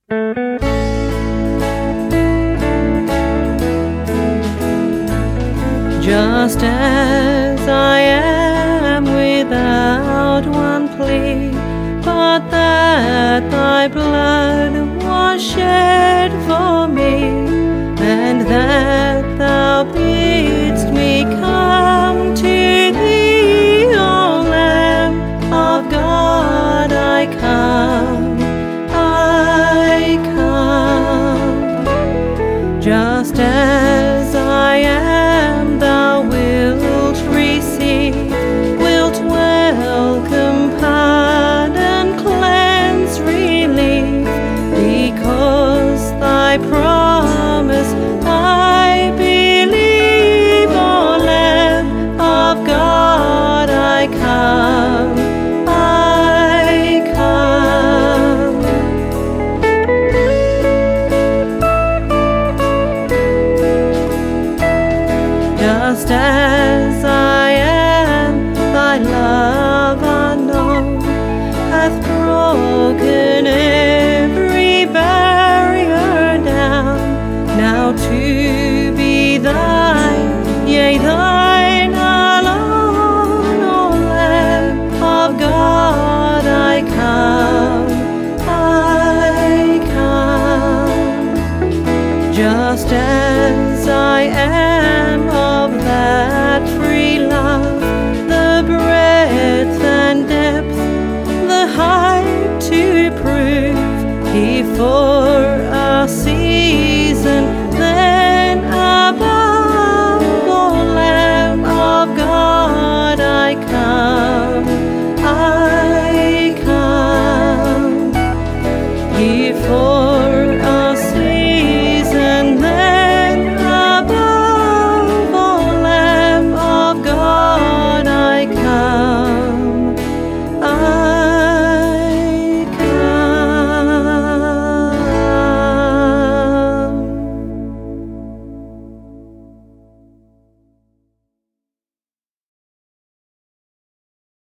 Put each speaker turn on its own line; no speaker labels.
Just as I am without one plea, but that thy blood was shed for me, and that thou bidst me come to thee, O Lamb of God, I come, I come. Just as I am, thou wilt receive, wilt welcome, pardon, cleanse, relieve, because thy promise I believe, O Lamb of God, I come, I come. Just as I am, thy love unknown hath broken every barrier down. Now to be thine, yea, thine alone, O Lamb of God, I come, I come. Just as I am of that free love, the breadth and depth, the height to prove, He for a season then above, O Lamb of God, I come, I come. He for